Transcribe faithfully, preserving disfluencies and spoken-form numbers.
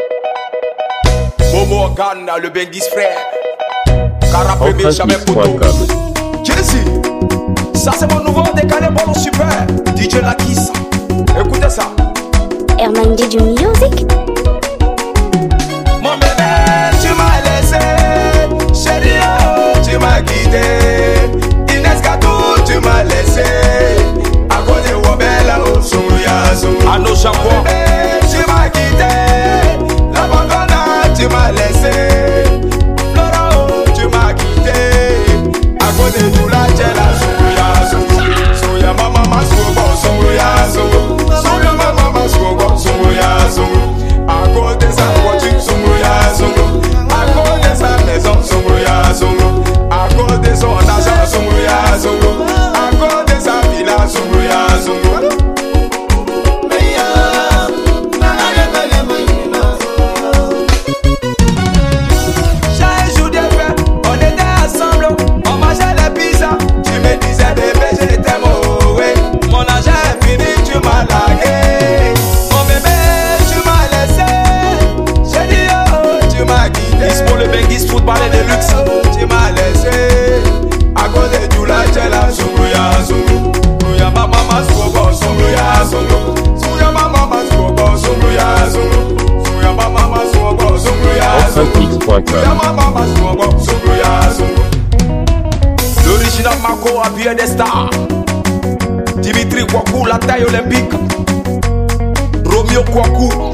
Momo Ghana, le Bengis frère. Carapé, jamais poteau. Jesse, ça c'est mon nouveau décalé bon super. D J Lakis, écoutez ça. Herman D J Music. Mon bébé, tu m'as laissé. Chérie, oh, tu m'as quitté. Inès Gatou, tu m'as laissé. À cause de Wabella, oh, Souya, Souya. À nos shampoings. Tu m'as quitté. La bandana, tu m'as laissé. Flora, oh, tu m'as quitté. À cause de tout la gela, Souya, Souya. Souya, maman, ma souya, Souya, Souya. Souya, maman, ma souya, Souya, Souya. À cause de sa voiture, Souya, Souya. À cause de sa maison, Souya, Souya. À cause de son argent, Souya, Souya. À cause de sa villa, Souya, Souya. Chaque jour de fête, on était ensemble, on mangeait les pizzas. Tu me disais bébé, je t'aime, oh ouais. Mon argent est fini, tu m'as largué. Mon bébé, tu m'as laissé. J'ai dit oh, tu m'as quitté. Is pour le Bengis football et de luxe. Tu m'as laissé. À cause de tout la gela, Souya, Souya. Ma maman souya, Souya, Souya. Souya ma maman souya, Souya, Souya. Souya ma maman souya, Souya, Souya. Souya ma maman souya, Souya, Souya. L'original Marco a bien des stars. Dimitri Kwaku, la taille olympique. Romeo Kwaku.